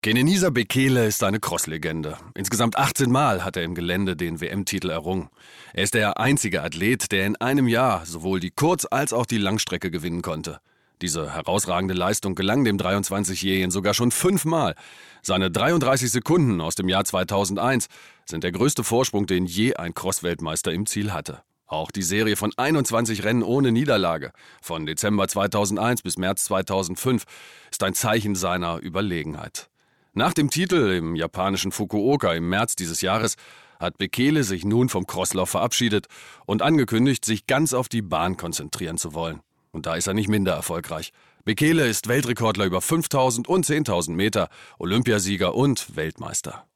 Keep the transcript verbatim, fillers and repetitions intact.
Kenenisa Bekele ist eine Cross-Legende. Insgesamt achtzehn Mal hat er im Gelände den W M-Titel errungen. Er ist der einzige Athlet, der in einem Jahr sowohl die Kurz- als auch die Langstrecke gewinnen konnte. Diese herausragende Leistung gelang dem dreiundzwanzigjährigen sogar schon fünfmal. Seine dreiunddreißig Sekunden aus dem Jahr zweitausendeins sind der größte Vorsprung, den je ein Cross-Weltmeister im Ziel hatte. Auch die Serie von einundzwanzig Rennen ohne Niederlage, von Dezember zweitausendeins bis März zweitausendfünf, ist ein Zeichen seiner Überlegenheit. Nach dem Titel im japanischen Fukuoka im März dieses Jahres hat Bekele sich nun vom Crosslauf verabschiedet und angekündigt, sich ganz auf die Bahn konzentrieren zu wollen. Und da ist er nicht minder erfolgreich. Bekele ist Weltrekordler über fünftausend und zehntausend Meter, Olympiasieger und Weltmeister.